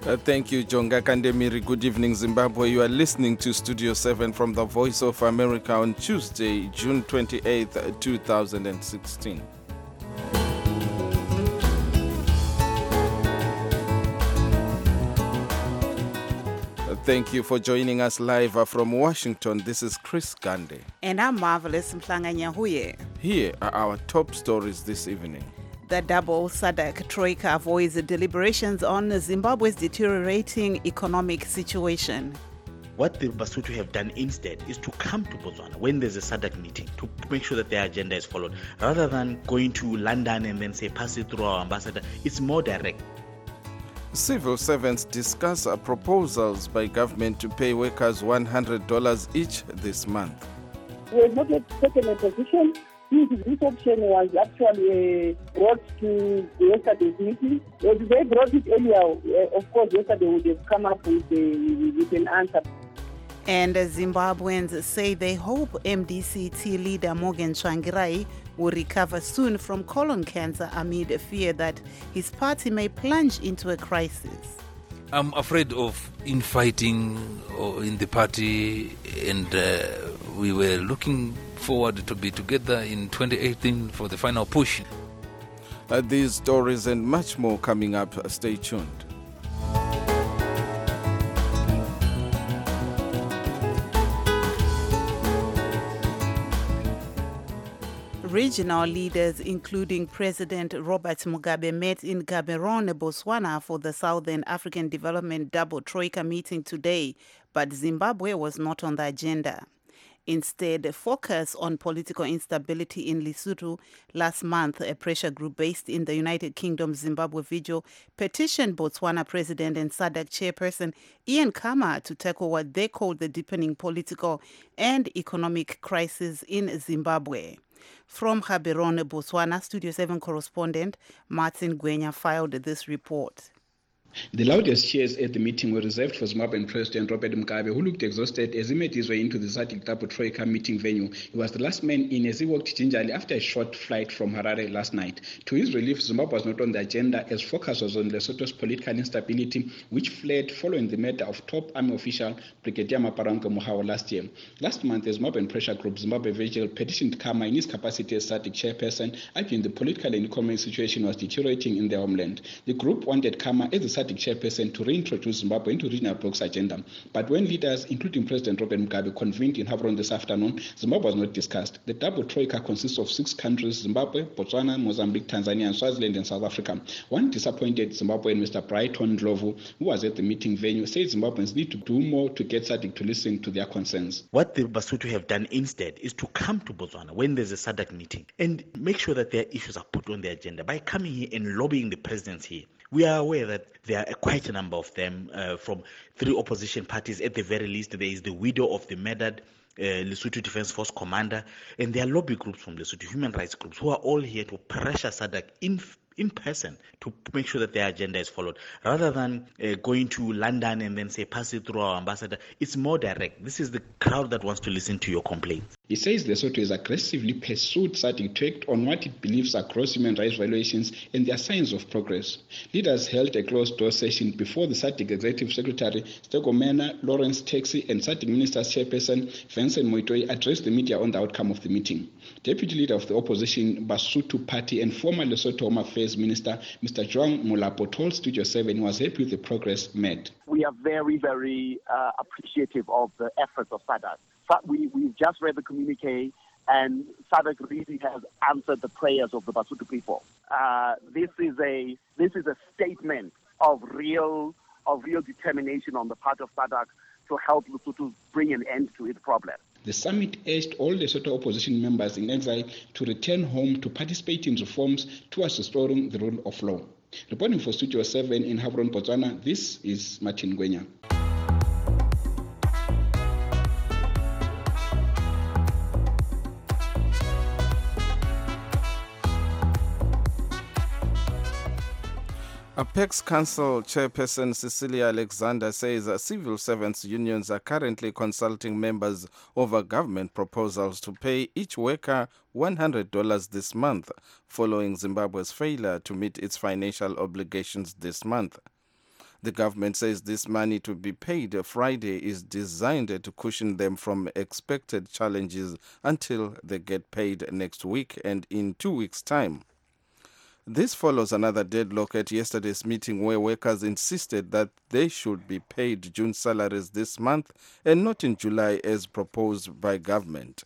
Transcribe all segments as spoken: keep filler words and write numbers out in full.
Uh, thank you, Jonga Kandemiri. Good evening, Zimbabwe. You are listening to Studio seven from the Voice of America on Tuesday, June twenty-eighth, two thousand sixteen. Thank you for joining us live from Washington. This is Chris Gande. And I'm Marvelous Mhlanga Nyahuye. Here are our top stories this evening. The double SADC Troika avoids deliberations on Zimbabwe's deteriorating economic situation. What the Basotho have done instead is to come to Botswana when there's a SADC meeting to make sure that their agenda is followed. Rather than going to London and then say, pass it through our ambassador, it's more direct. Civil servants discuss proposals by government to pay workers one hundred dollars each this month. We have not yet taken a position. This option was actually uh, brought to yesterday's meeting. If they brought it earlier, uh, of course, yesterday would have come up with, uh, with an answer. And Zimbabweans say they hope M D C T leader Morgan Tsvangirai will recover soon from colon cancer amid fear that his party may plunge into a crisis. I'm afraid of infighting in the party, and uh, we were looking forward to be together in twenty eighteen for the final push. Uh, these stories and much more coming up. Stay tuned. Regional leaders, including President Robert Mugabe, met in Gaborone, Botswana for the Southern African Development Double Troika meeting today, but Zimbabwe was not on the agenda. Instead, focus on political instability in Lesotho. Last month, a pressure group based in the United Kingdom, Zimbabwe Vigil, petitioned Botswana President and SADC Chairperson Ian Khama to tackle what they called the deepening political and economic crisis in Zimbabwe. From Gaborone, Botswana, Studio seven correspondent Martin Gwenya filed this report. The loudest cheers at the meeting were reserved for Zimbabwean President Robert Mugabe, who looked exhausted as he made his way into the SADC Double Troika meeting venue. He was the last man in as he walked gingerly after a short flight from Harare last night. To his relief, Zimbabwe was not on the agenda as focus was on Lesotho's political instability, which flared following the murder of top army official Brigadier Maparango Mohawa last year. Last month, the Zimbabwean pressure group Zimbabwe Vigil petitioned Khama in his capacity as SADC chairperson, arguing the political and economic situation was deteriorating in their homeland. The group wanted Khama as the SADC chairperson to reintroduce Zimbabwe into regional bloc's agenda. But when leaders, including President Robert Mugabe, convened in Gaborone this afternoon, Zimbabwe was not discussed. The double troika consists of six countries: Zimbabwe, Botswana, Mozambique, Tanzania, and Swaziland and South Africa. One disappointed Zimbabwean, Mister Brighton Ndlovu, who was at the meeting venue, said Zimbabweans need to do more to get SADC to listen to their concerns. What the Basotho have done instead is to come to Botswana when there's a SADC meeting and make sure that their issues are put on the agenda by coming here and lobbying the presidents here. We are aware that there are quite a number of them uh, from three opposition parties. At the very least, there is the widow of the murdered uh, Lesotho Defence Force commander, and there are lobby groups from Lesotho, human rights groups, who are all here to pressure SADC in in person to make sure that their agenda is followed. Rather than uh, going to London and then say, pass it through our ambassador, it's more direct. This is the crowd that wants to listen to your complaints. He says Lesotho has aggressively pursued SADC to act on what it believes are gross human rights violations, and there are signs of progress. Leaders held a closed-door session before the SADC Executive Secretary Stego Mena, Lawrence Taxi, and SADC Minister's Chairperson Vincent Moitoi addressed the media on the outcome of the meeting. Deputy Leader of the Opposition Basotho Party and former Lesotho Home Affairs Minister Mister Joang Molapo told Studio seven he was happy with the progress made. We are very, very uh, appreciative of the efforts of SADC. But we, we've just read the communique, and SADC really has answered the prayers of the Basotho people. Uh, this is a this is a statement of real of real determination on the part of SADC to help Lesotho bring an end to its problem. The summit urged all Lesotho opposition members in exile to return home to participate in reforms towards restoring the rule of law. Reporting for Studio seven in Gaborone, Botswana, this is Martin Gwenya. Apex Council Chairperson Cecilia Alexander says uh, civil servants unions are currently consulting members over government proposals to pay each worker one hundred dollars this month, following Zimbabwe's failure to meet its financial obligations this month. The government says this money to be paid Friday is designed to cushion them from expected challenges until they get paid next week and in two weeks' time. This follows another deadlock at yesterday's meeting where workers insisted that they should be paid June salaries this month and not in July as proposed by government.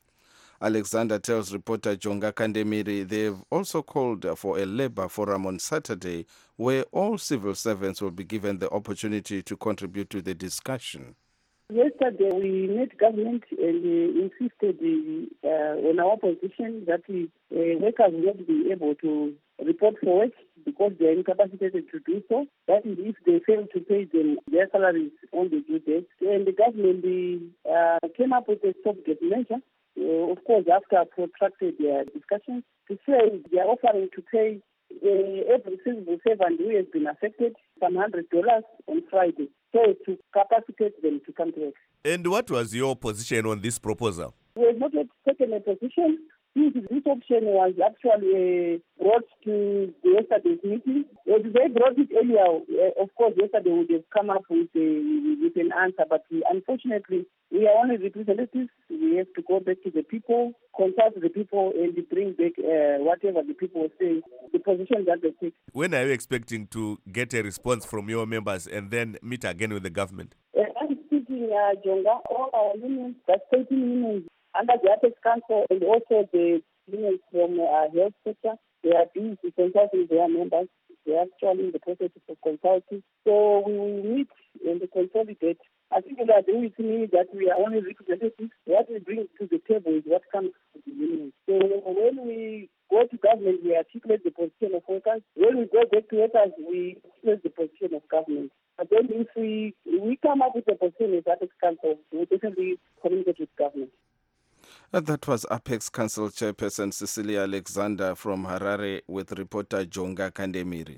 Alexander tells reporter Jonga Kandemiri they've also called for a labor forum on Saturday where all civil servants will be given the opportunity to contribute to the discussion. Yesterday we met government and uh, insisted uh, on our position that we, uh, workers will not be able to report for work because they are incapacitated to do so. That is if they fail to pay them their salaries on the due date. And the government uh, came up with a stopgap measure. Uh, of course, after protracted their discussions, to say they are offering to pay uh, every civil servant who has been affected some hundred dollars on Friday, so to capacitate them to come to work. And what was your position on this proposal? We have not yet taken a position. This, this option was actually uh, brought to yesterday's meeting. If they brought it earlier, uh, of course, yesterday we would have come up with, a, with an answer. But we, unfortunately, we are only representatives. We have to go back to the people, consult the people, and bring back uh, whatever the people say, the position that they take. When are you expecting to get a response from your members and then meet again with the government? Uh, I'm speaking, uh, Jonga, all our unions, the state unions, under the Apex Council and also the unions from our uh, health sector, they are busy consulting their members. They are actually in the process of consulting. So we will meet and consolidate. I think you agree with me that we are only representatives. What we bring to the table is what comes to the union. So when we go to government, we articulate the position of workers. When we go back to workers, we articulate the position of government. But then if we, we come up with a position as Apex Council, we will definitely communicate with government. That was Apex Council Chairperson Cecilia Alexander from Harare with reporter Jonga Kandemiri.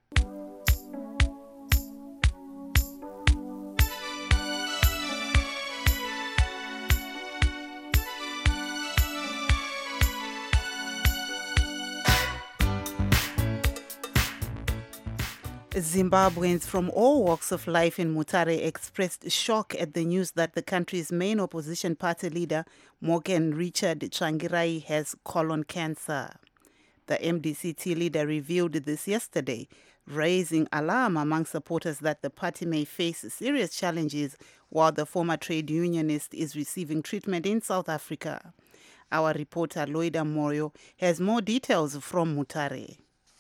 Zimbabweans from all walks of life in Mutare expressed shock at the news that the country's main opposition party leader, Morgan Richard Tsvangirai, has colon cancer. The M D C T leader revealed this yesterday, raising alarm among supporters that the party may face serious challenges while the former trade unionist is receiving treatment in South Africa. Our reporter Loida Moyo has more details from Mutare.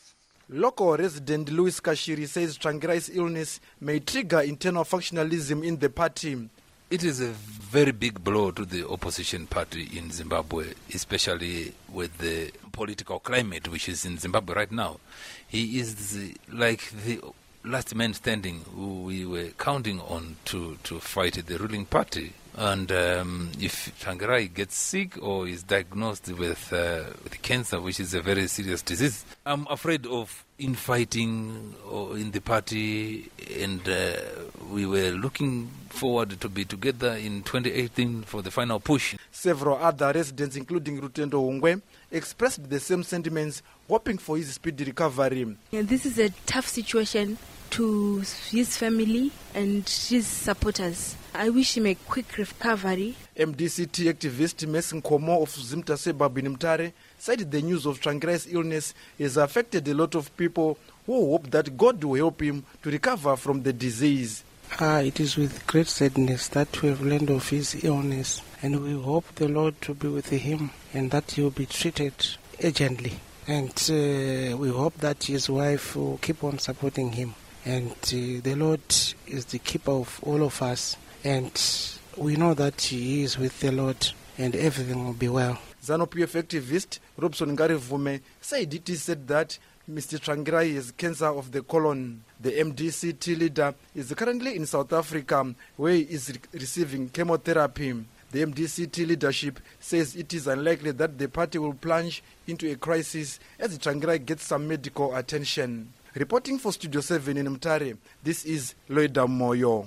Local resident Louis Kashiri says Tsvangirai's illness may trigger internal factionalism in the party. It is a very big blow to the opposition party in Zimbabwe, especially with the political climate which is in Zimbabwe right now. He is the, like the last man standing who we were counting on to, to fight the ruling party. And um, if Tsvangirai gets sick or is diagnosed with, uh, with cancer, which is a very serious disease, I'm afraid of infighting in the party, and uh, we were looking forward to be together in twenty eighteen for the final push. Several other residents, including Rutendo Hungwe, expressed the same sentiments, hoping for his speedy recovery. Yeah, this is a tough situation to his family and his supporters. I wish him a quick recovery. M D C T activist Messi Nkomo of Zimtase in Mutare said the news of Tsvangirai's illness has affected a lot of people who hope that God will help him to recover from the disease. Ah, it is with great sadness that we have learned of his illness, and we hope the Lord to be with him and that he will be treated urgently. And uh, we hope that his wife will keep on supporting him. And uh, the Lord is the keeper of all of us. And we know that he is with the Lord and everything will be well. ZANU-P F activist Robson Ngarivume said it is said that Mister Tsvangirai has cancer of the colon. The M D C T leader is currently in South Africa where he is re- receiving chemotherapy. The M D C T leadership says it is unlikely that the party will plunge into a crisis as Tsvangirai gets some medical attention. Reporting for Studio seven in Mutare, this is Loida Moyo.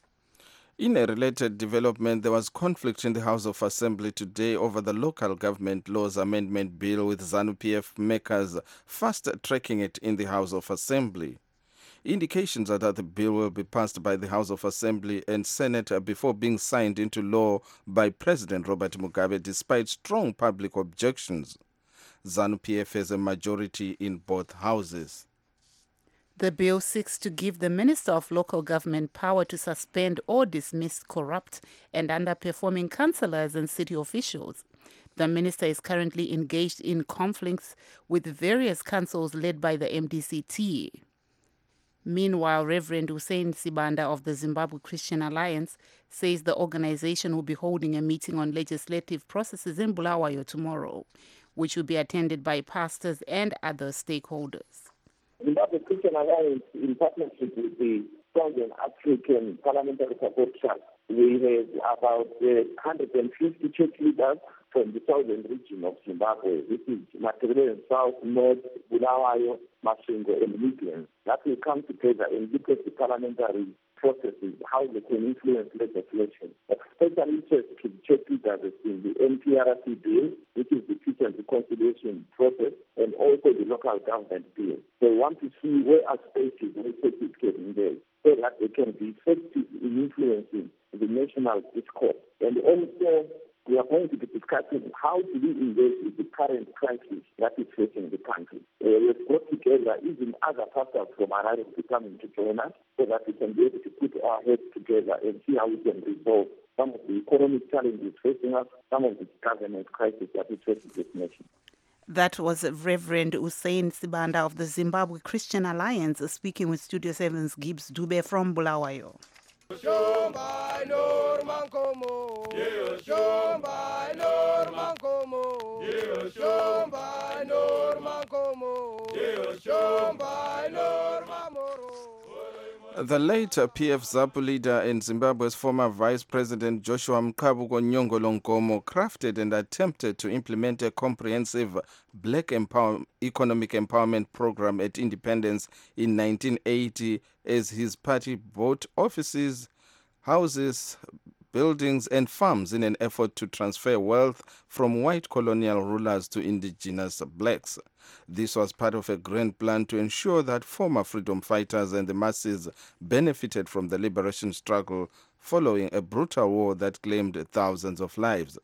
In a related development, there was conflict in the House of Assembly today over the Local Government Laws Amendment Bill, with ZANU-P F makers fast-tracking it in the House of Assembly. Indications are that the bill will be passed by the House of Assembly and Senate before being signed into law by President Robert Mugabe, despite strong public objections. ZANU-P F has a majority in both houses. The bill seeks to give the Minister of Local Government power to suspend or dismiss corrupt and underperforming councillors and city officials. The minister is currently engaged in conflicts with various councils led by the M D C T. Meanwhile, Reverend Hussein Sibanda of the Zimbabwe Christian Alliance says the organization will be holding a meeting on legislative processes in Bulawayo tomorrow, which will be attended by pastors and other stakeholders. Zimbabwe Christian Alliance, in partnership with the Southern African Parliamentary Support Trust, we have about uh, one hundred fifty church leaders from the southern region of Zimbabwe. This is Makerere South, North, Bulawayo, Masvingo, and Midlands. That will come together and look at the parliamentary processes, how they can influence legislation. Of special interest to the church leaders in the N P R C bill, which is the Peace and Reconciliation process, and also the local government bill. They want to see where are spaces where churches can engage, so that they can be effective in influencing the national discourse. And also, we are going to be discussing how do we engage with the current crisis that is facing the country. Uh, we've got together even other pastors from Harare to come in to join us so that we can be able to put our heads together and see how we can resolve some of the economic challenges facing us, some of the governance crisis that is facing this nation. That was Reverend Hussein Sibanda of the Zimbabwe Christian Alliance speaking with Studio seven's Gibbs Dube from Bulawayo. Shomba Norman Como, Shomba Norman Como, Shomba Norman Como, Shomba Norman Moro. The late P F ZAPU leader and Zimbabwe's former Vice President Joshua Mkabuko Nyongolo Nkomo crafted and attempted to implement a comprehensive black empower- economic empowerment program at independence in nineteen eighty as his party bought offices, houses, buildings and farms in an effort to transfer wealth from white colonial rulers to indigenous blacks. This was part of a grand plan to ensure that former freedom fighters and the masses benefited from the liberation struggle following a brutal war that claimed thousands of lives.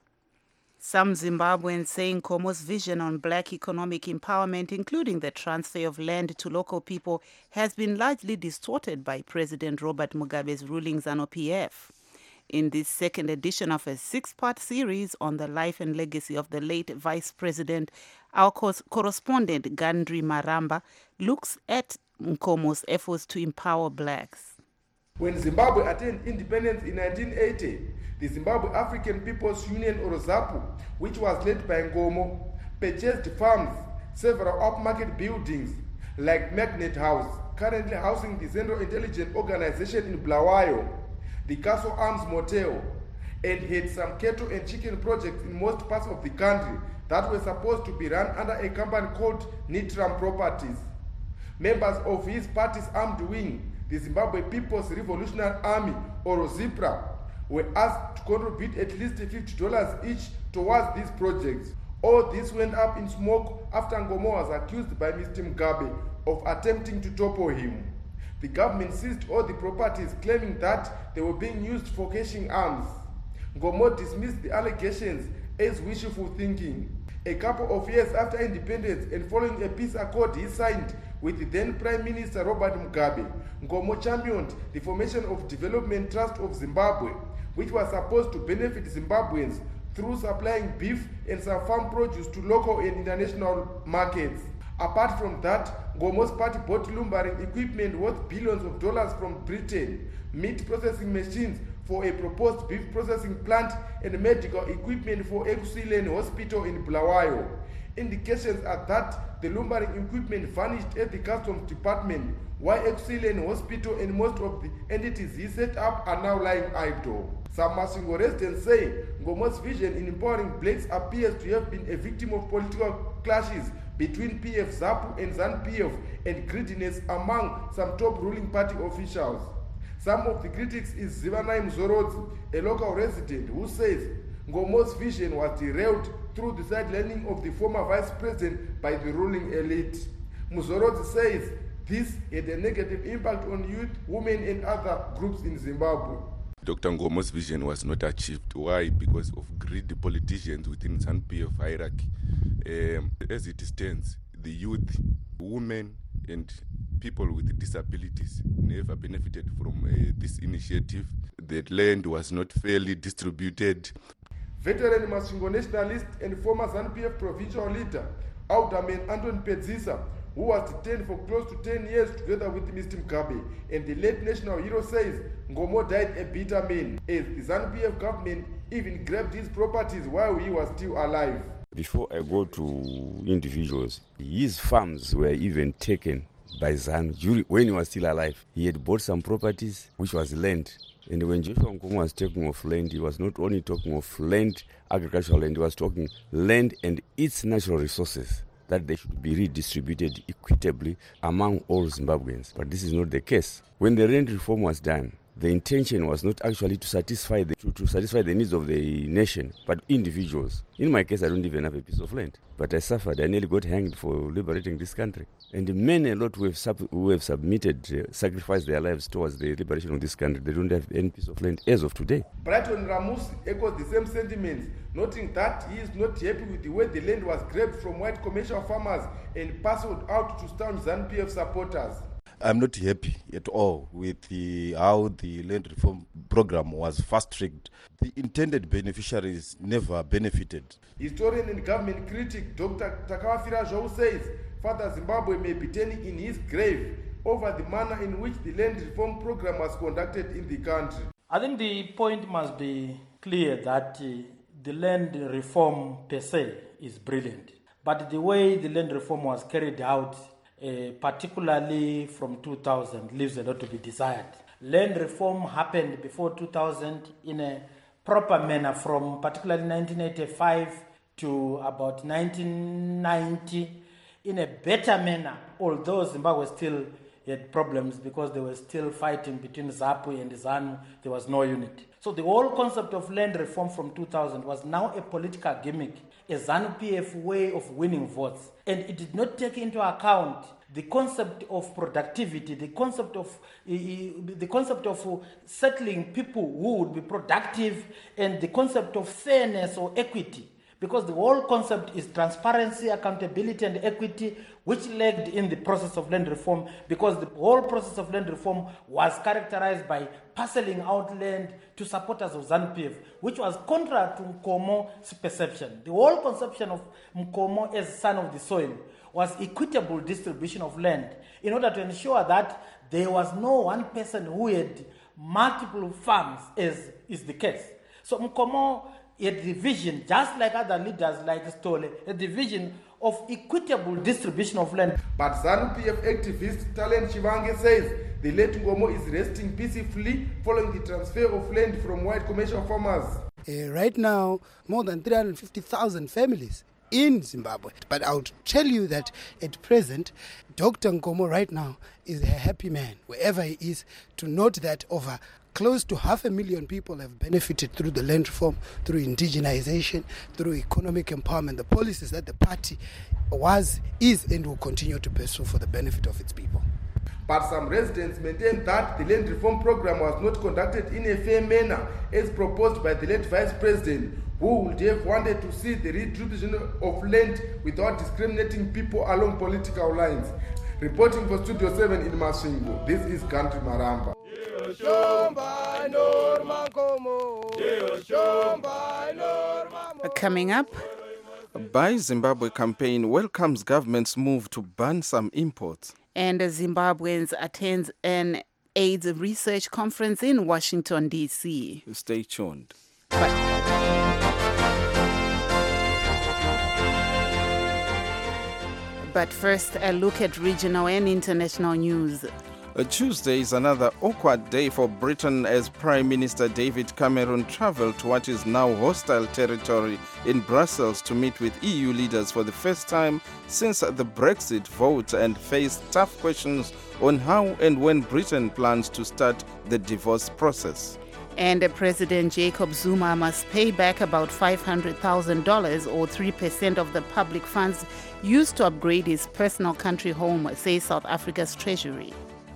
Some Zimbabweans say Nkomo's vision on black economic empowerment, including the transfer of land to local people, has been largely distorted by President Robert Mugabe's ruling ZANU P F. In this second edition of a six-part series on the life and legacy of the late Vice President, our correspondent Gandri Maramba looks at Nkomo's efforts to empower blacks. When Zimbabwe attained independence in nineteen eighty, the Zimbabwe African People's Union, or ZAPU, which was led by Nkomo, purchased farms, several upmarket buildings like Magnet House, currently housing the Central Intelligence Organization in Bulawayo, the Castle Arms Motel, and had some cattle and chicken projects in most parts of the country that were supposed to be run under a company called Nitram Properties. Members of his party's armed wing, the Zimbabwe People's Revolutionary Army, or ZIPRA, were asked to contribute at least fifty dollars each towards these projects. All this went up in smoke after Nkomo was accused by Mister Mugabe of attempting to topple him. The government seized all the properties, claiming that they were being used for cashing arms. Nkomo dismissed the allegations as wishful thinking. A couple of years after independence and following a peace accord he signed with the then Prime Minister Robert Mugabe, Nkomo championed the formation of Development Trust of Zimbabwe, which was supposed to benefit Zimbabweans through supplying beef and some farm produce to local and international markets. Apart from that, Nkomo's party bought lumbering equipment worth billions of dollars from Britain, meat processing machines for a proposed beef processing plant, and medical equipment for Ekusile Hospital in Bulawayo. Indications are that the lumbering equipment vanished at the Customs Department, while Ekusile Hospital and most of the entities he set up are now lying idle. Some Masvingo residents say Nkomo's vision in empowering blacks appears to have been a victim of political clashes between P F ZAPU and ZANU-P F and greediness among some top ruling party officials. Some of the critics is Zivanai Mzorodzi, a local resident, who says Nkomo's vision was derailed through the sidelining of the former vice president by the ruling elite. Mzorodzi says This had a negative impact on youth, women and other groups in Zimbabwe. Doctor Ngomo's vision was not achieved. Why? Because of greedy politicians within ZANU-P F hierarchy. Um, as it stands, the youth, women and people with disabilities never benefited from uh, this initiative. The land was not fairly distributed. Veteran Masvingo nationalist and former ZANU-P F provincial leader, Alderman Anton Pedzisa, who was detained for close to ten years together with Mister Mugabe, and the late national hero says Ngomo died a bitter man, as the ZANU-P F government even grabbed his properties while he was still alive. Before I go to individuals, his farms were even taken by ZANU during, when he was still alive. He had bought some properties, which was land. And when Joshua Nkomo was talking of land, he was not only talking of land, agricultural land, he was talking land and its natural resources, that they should be redistributed equitably among all Zimbabweans. But this is not the case. When the land reform was done, the intention was not actually to satisfy the, to, to satisfy the needs of the nation, but individuals. In my case, I don't even have a piece of land, but I suffered. I nearly got hanged for liberating this country. And many a lot who have, sub, who have submitted, uh, sacrificed their lives towards the liberation of this country, they don't have any piece of land as of today. Brighton Ramus echoes the same sentiments, noting that he is not happy with the way the land was grabbed from white commercial farmers and parceled out to staunch ZANU-P F supporters. I'm not happy at all with the, how the land reform program was fast-tracked. The intended beneficiaries never benefited. Historian and government critic Doctor Takawafira Zhou says Father Zimbabwe may be turning in his grave over the manner in which the land reform program was conducted in the country. I think the point must be clear that uh, the land reform per se is brilliant. But the way the land reform was carried out, Uh, particularly from two thousand, leaves a lot to be desired. Land reform happened before two thousand in a proper manner from particularly nineteen eighty-five to about nineteen ninety in a better manner, although Zimbabwe still had problems because they were still fighting between ZAPU and ZANU. There was no unity. So the whole concept of land reform from two thousand was now a political gimmick, a ZANU-P F way of winning votes. And it did not take into account the concept of productivity, the concept of uh, the concept of uh, settling people who would be productive, and the concept of fairness or equity. Because the whole concept is transparency, accountability, and equity, which lagged in the process of land reform, because the whole process of land reform was characterized by parceling out land to supporters of ZANU-P F, which was contrary to Nkomo's perception. The whole conception of Nkomo as son of the soil was equitable distribution of land in order to ensure that there was no one person who had multiple farms, as is the case. So Nkomo had the vision, just like other leaders like Stole, had the vision of equitable distribution of land. But ZANU-P F activist Talent Chivange says the late Ngomo is resting peacefully following the transfer of land from white commercial farmers. Uh, right now, more than three hundred fifty thousand families in Zimbabwe. But I would tell you that at present, Doctor Nkomo right now is a happy man, wherever he is, to note that over close to half a million people have benefited through the land reform, through indigenization, through economic empowerment, the policies that the party was, is, and will continue to pursue for the benefit of its people. But some residents maintain that the land reform program was not conducted in a fair manner as proposed by the late Vice President, who would have wanted to see the redistribution of land without discriminating people along political lines. Reporting for Studio seven in Masvingo, this is Country Maramba. Coming up, Buy Zimbabwe campaign welcomes government's move to ban some imports. And Zimbabweans attend an AIDS research conference in Washington, D C. Stay tuned. But, but first, a look at regional and international news. Uh, Tuesday is another awkward day for Britain as Prime Minister David Cameron travelled to what is now hostile territory in Brussels to meet with E U leaders for the first time since the Brexit vote and faced tough questions on how and when Britain plans to start the divorce process. And uh, President Jacob Zuma must pay back about five hundred thousand dollars or three percent of the public funds used to upgrade his personal country home, says South Africa's Treasury.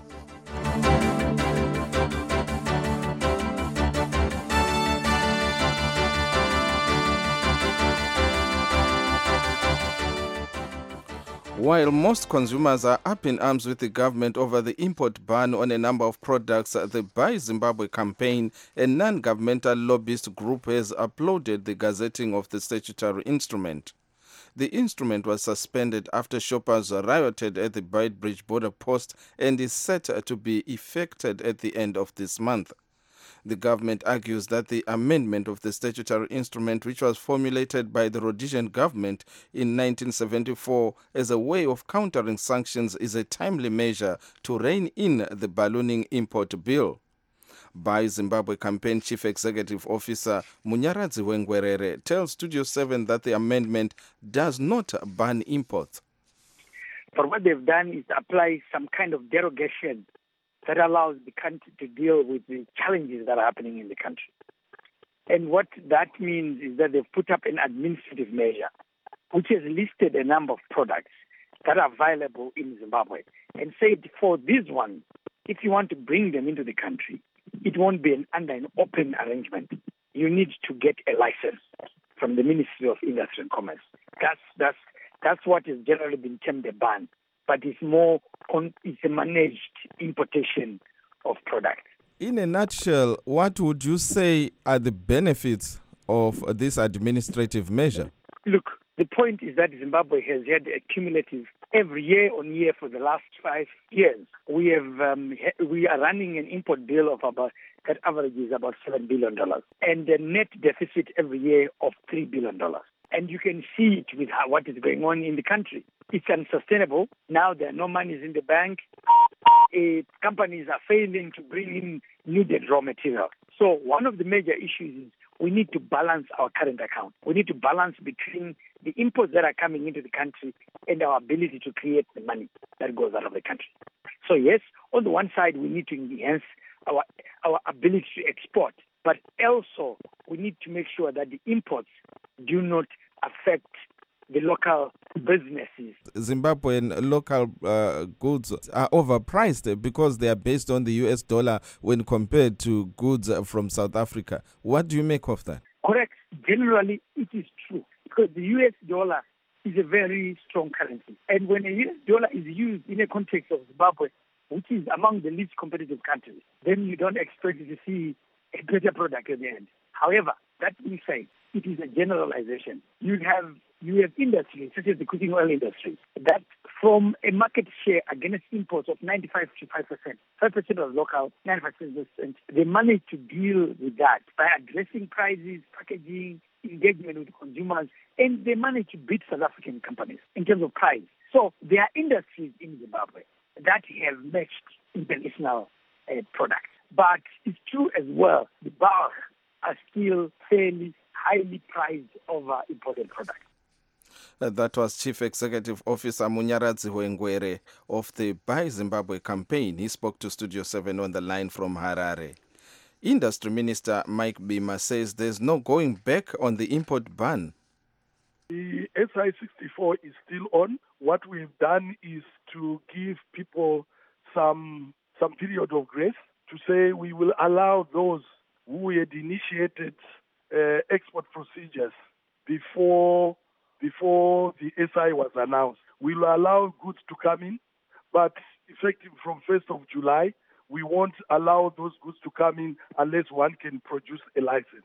While most consumers are up in arms with the government over the import ban on a number of products, the Buy Zimbabwe campaign, a non-governmental lobbyist group, has applauded the gazetting of the statutory instrument. The instrument was suspended after shoppers rioted at the Beitbridge border post and is set to be effected at the end of this month. The government argues that the amendment of the statutory instrument, which was formulated by the Rhodesian government in nineteen seventy-four as a way of countering sanctions, is a timely measure to rein in the ballooning import bill. Buy Zimbabwe campaign chief executive officer Munyaradzi Wengwerere tells Studio seven that the amendment does not ban imports. But what they've done is apply some kind of derogation that allows the country to deal with the challenges that are happening in the country. And what that means is that they've put up an administrative measure which has listed a number of products that are available in Zimbabwe and said for these ones, if you want to bring them into the country, it won't be an, under an open arrangement. You need to get a license from the Ministry of Industry and Commerce. That's, that's, that's what has generally been termed a ban. But it's more, on, it's a managed importation of products. In a nutshell, what would you say are the benefits of this administrative measure? Look, the point is that Zimbabwe has had a cumulative, every year on year for the last five years, we have um, we are running an import bill of about, that averages about seven billion dollars, and a net deficit every year of three billion dollars. And you can see it with how, what is going on in the country. It's unsustainable. Now there are no monies in the bank. Uh, companies are failing to bring in needed raw material. So one of the major issues is we need to balance our current account. We need to balance between the imports that are coming into the country and our ability to create the money that goes out of the country. So yes, on the one side, we need to enhance our, our ability to export, but also we need to make sure that the imports do not affect the local businesses. Zimbabwean local uh, goods are overpriced because they are based on the U S dollar when compared to goods from South Africa. What do you make of that? Correct. Generally, it is true because the U S dollar is a very strong currency. And when a U S dollar is used in a context of Zimbabwe, which is among the least competitive countries, then you don't expect to see a better product at the end. However, that being said, it is a generalization. You have you have industries such as the cooking oil industry that from a market share against imports of ninety-five to five percent, five percent of local, ninety-five percent, they manage to deal with that by addressing prices, packaging, engagement with consumers, and they manage to beat South African companies in terms of price. So there are industries in Zimbabwe that have matched international uh, products. But it's true as well, the bulk are still fairly highly priced over imported products. Uh, that was Chief Executive Officer Munyaradzi Wengwere of the Buy Zimbabwe campaign. He spoke to Studio seven on the line from Harare. Industry Minister Mike Bima says there's no going back on the import ban. The S I sixty-four is still on. What we've done is to give people some some period of grace to say we will allow those who had initiated uh, export procedures before before the S I was announced. We will allow goods to come in, but effective from first of July, we won't allow those goods to come in unless one can produce a license.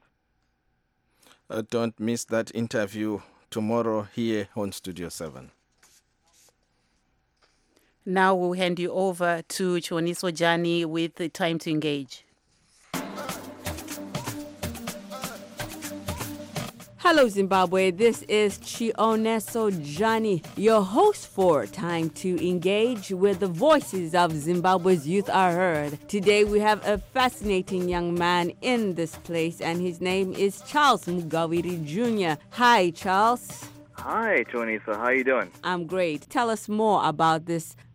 Uh, don't miss that interview tomorrow here on Studio seven. Now we'll hand you over to Choniso Jani with the Time to Engage. Hello, Zimbabwe. This is Chioneso Jani, your host for Time to Engage, where the voices of Zimbabwe's youth are heard. Today, we have a fascinating young man in this place, and his name is Charles Mugawiri Junior Hi, Charles. Hi, Tony. So how you doing? I'm great. Tell us more about this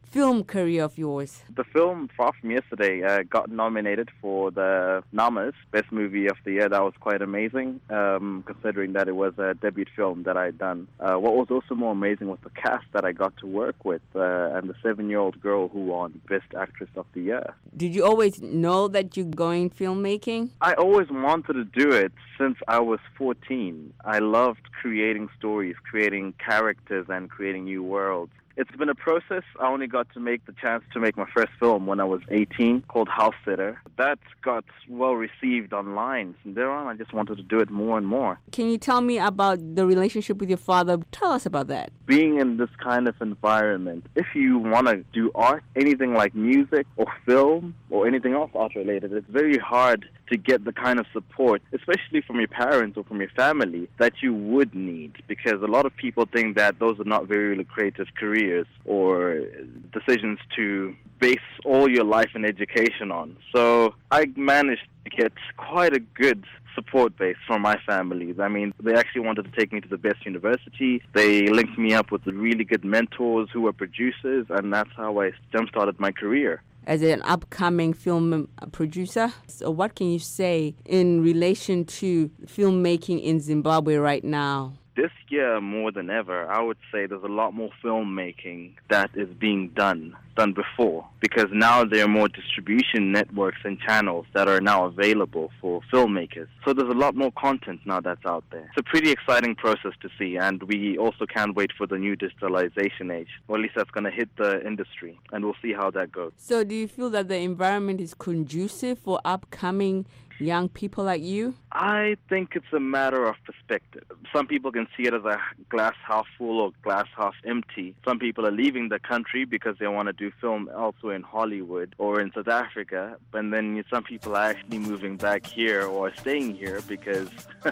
film career of yours? The film Far From Yesterday uh, got nominated for the Namas Best Movie of the Year. That was quite amazing, um, considering that it was a debut film that I'd done. Uh, what was also more amazing was the cast that I got to work with uh, and the seven-year-old girl who won Best Actress of the Year. Did you always know that you're going filmmaking? I always wanted to do it since I was fourteen. I loved creating stories, creating characters, and creating new worlds. It's been a process. I only got to make the chance to make my first film when I was eighteen, called House Sitter. That got well received online. From there on, I just wanted to do it more and more. Can you tell me about the relationship with your father? Tell us about that. Being in this kind of environment, if you want to do art, anything like music or film or anything else art-related, it's very hard to get the kind of support, especially from your parents or from your family, that you would need, because a lot of people think that those are not very lucrative careers or decisions to base all your life and education on. So I managed to get quite a good support base from my families. I mean, they actually wanted to take me to the best university. They linked me up with really good mentors who were producers, and that's how I jump-started my career. As an upcoming film producer, so what can you say in relation to filmmaking in Zimbabwe right now? This year, more than ever, I would say there's a lot more filmmaking that is being done than before, because now there are more distribution networks and channels that are now available for filmmakers. So there's a lot more content now that's out there. It's a pretty exciting process to see, and we also can't wait for the new digitalization age, or at least that's going to hit the industry, and we'll see how that goes. So do you feel that the environment is conducive for upcoming young people like you? I think it's a matter of perspective. Some people can see it as a glass half full or glass half empty. Some people are leaving the country because they want to do film elsewhere in Hollywood or in South Africa, and then some people are actually moving back here or staying here because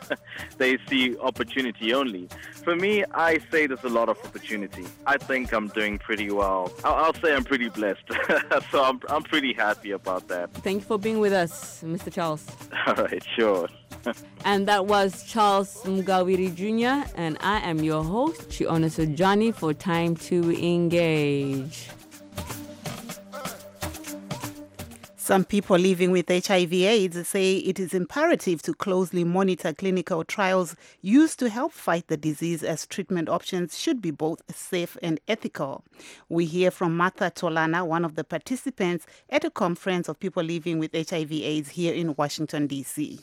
they see opportunity only. For me, I say there's a lot of opportunity. I think I'm doing pretty well. I'll, I'll say I'm pretty blessed. So I'm, I'm pretty happy about that. Thank you for being with us, Mister Charles. All right, sure. And that was Charles Mugawiri Junior And I am your host, Chioneso Johnny, for Time to Engage. Some people living with H I V AIDS say it is imperative to closely monitor clinical trials used to help fight the disease, as treatment options should be both safe and ethical. We hear from Martha Tolana, one of the participants at a conference of people living with H I V AIDS here in Washington, D C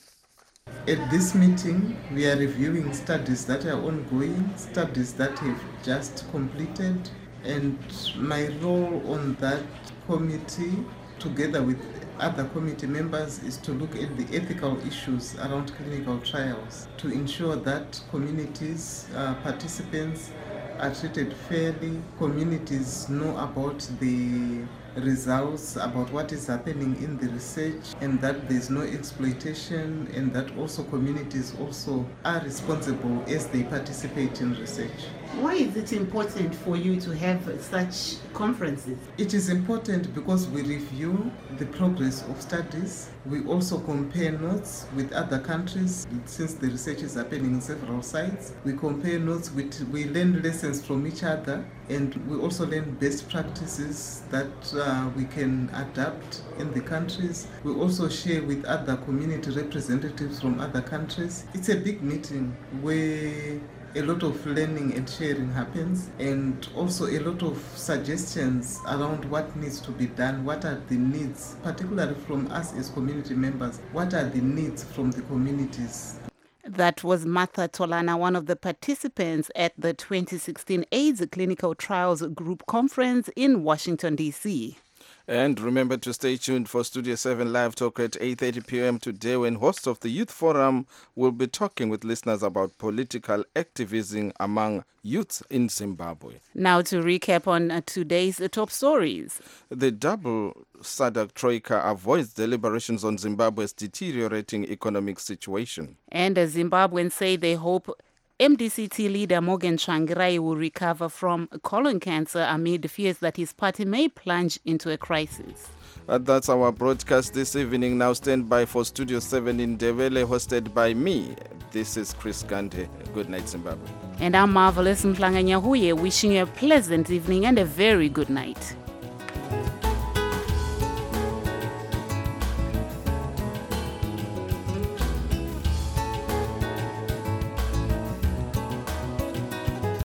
At this meeting, we are reviewing studies that are ongoing, studies that have just completed, and my role on that committee, together with other committee members, is to look at the ethical issues around clinical trials to ensure that communities, uh, participants are treated fairly, communities know about the results, about what is happening in the research, and that there's no exploitation, and that also communities also are responsible as they participate in research. Why is it important for you to have such conferences? It is important because we review the progress of studies. We also compare notes with other countries, since the research is happening in several sites. We compare notes, with, we learn lessons from each other, and we also learn best practices that uh, we can adapt in the countries. We also share with other community representatives from other countries. It's a big meeting where a lot of learning and sharing happens, and also a lot of suggestions around what needs to be done, what are the needs, particularly from us as community members, what are the needs from the communities. That was Martha Tolana, one of the participants at the twenty sixteen AIDS Clinical Trials Group Conference in Washington, D C And remember to stay tuned for Studio seven Live Talk at eight thirty p.m. today, when hosts of the Youth Forum will be talking with listeners about political activism among youths in Zimbabwe. Now to recap on uh, today's uh, top stories. The double S A D C Troika avoids deliberations on Zimbabwe's deteriorating economic situation. And uh, Zimbabweans say they hope M D C T leader Morgan Tsvangirai will recover from colon cancer amid fears that his party may plunge into a crisis. And that's our broadcast this evening. Now stand by for Studio seven in Ndebele, hosted by me. This is Chris Gande. Good night, Zimbabwe. And I'm Marvelous Mhlanga Nyahuye, wishing you a pleasant evening and a very good night.